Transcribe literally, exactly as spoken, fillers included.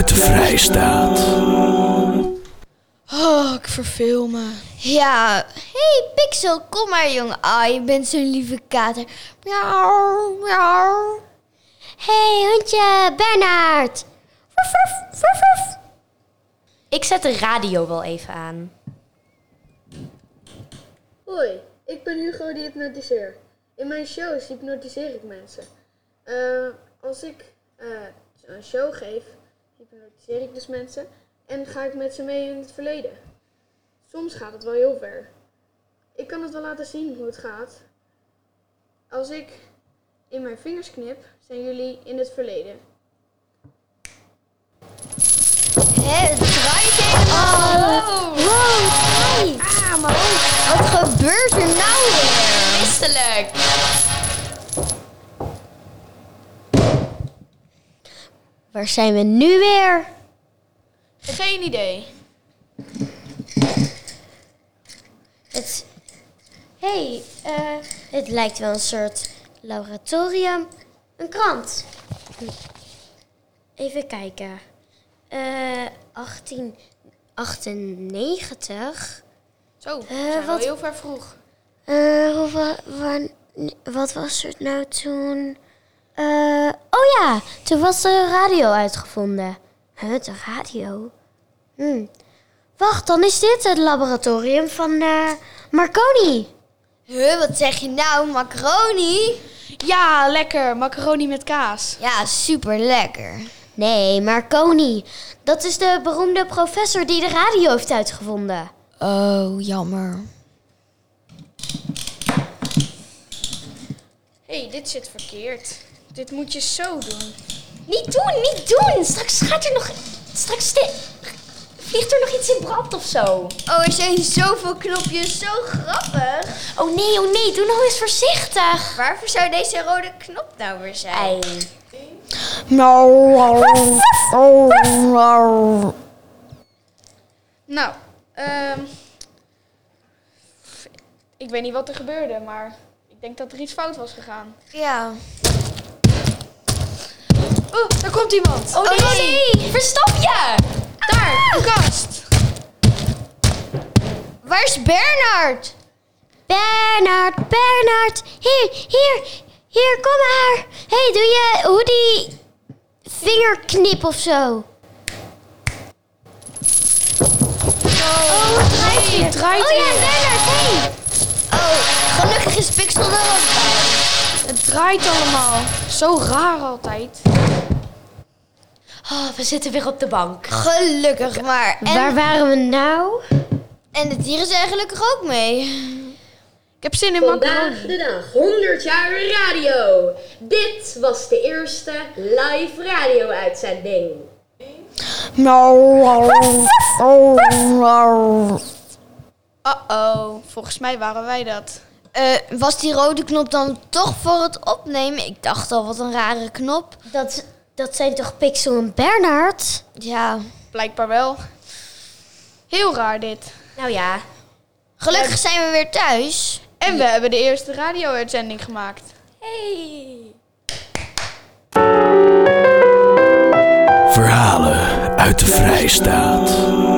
uit de Vrijstaat. Oh, ik verveel me. Ja, hey Pixel, kom maar jongen. Ah, je bent zo'n lieve kater. Miauw, miauw. Hey hondje, Bernard. Woef, woef, woef, woef. Ik zet de radio wel even aan. Hoi, ik ben Hugo die hypnotiseert. In mijn shows hypnotiseer ik mensen. Uh, als ik uh, een show geef, hypnotiseer ik dus mensen en ga ik met ze mee in het verleden. Soms gaat het wel heel ver. Ik kan het wel laten zien hoe het gaat. Als ik in mijn vingers knip, zijn jullie in het verleden. Hé, het draait helemaal. Oh. Wow, het draait. Ah, maar wat gebeurt er nou weer? Misselijk. Waar zijn we nu weer? Geen idee. Het... Hé, hey, uh, het lijkt wel een soort laboratorium. Een krant. Even kijken. Uh, achttien achtennegentig. Zo, we Uh, zijn wel wat- heel ver vroeg. Uh, hoe, wa- wa- wat was het nou toen? Uh, oh ja, toen was de radio uitgevonden. Huh, de radio? Hm. Wacht, dan is dit het laboratorium van uh, Marconi. Huh, wat zeg je nou, macaroni? Ja, lekker. Macaroni met kaas. Ja, super lekker. Nee, Marconi. Dat is de beroemde professor die de radio heeft uitgevonden. Oh, jammer. Hé, hey, dit zit verkeerd. Dit moet je zo doen. Niet doen, niet doen. Straks gaat er nog... Straks ste- vliegt er nog iets in brand of zo. Oh, er zijn zoveel knopjes, zo grappig. Oh nee, oh nee, doe nou eens voorzichtig. Waarvoor zou deze rode knop nou weer zijn? Ei. Nou, ehm ik weet niet wat er gebeurde, maar ik denk dat er iets fout was gegaan. Ja. Oh, daar komt iemand. Oh nee, nee. Verstop je. Daar, een kast. Waar is Bernard? Bernard, Bernard. Hier, hier, hier, kom maar. Hé, hey, doe je hoe die vingerknip of zo? Oh, het draait Nee, weer. het draait Oh ja, weer. Bernard, hé. Hey. Oh, gelukkig is Pixel er ook bij. Het draait allemaal. Zo raar altijd. Oh, we zitten weer op de bank. Gelukkig maar. En, Waar waren we nou? en de dieren zijn gelukkig ook mee. Ik heb zin in Vandaag macaroni. de dag, honderd jaar radio. Dit was de eerste live radio-uitzending. Uh-oh, volgens mij waren wij dat. Eh, was die rode knop dan toch voor het opnemen? Ik dacht al, wat een rare knop. Dat, dat zijn toch Pixel en Bernard? Ja. Blijkbaar wel. Heel raar dit. Nou ja. Gelukkig zijn we weer thuis. En we hebben de eerste radio-uitzending gemaakt. Hey. Verhalen uit de Vrijstaat.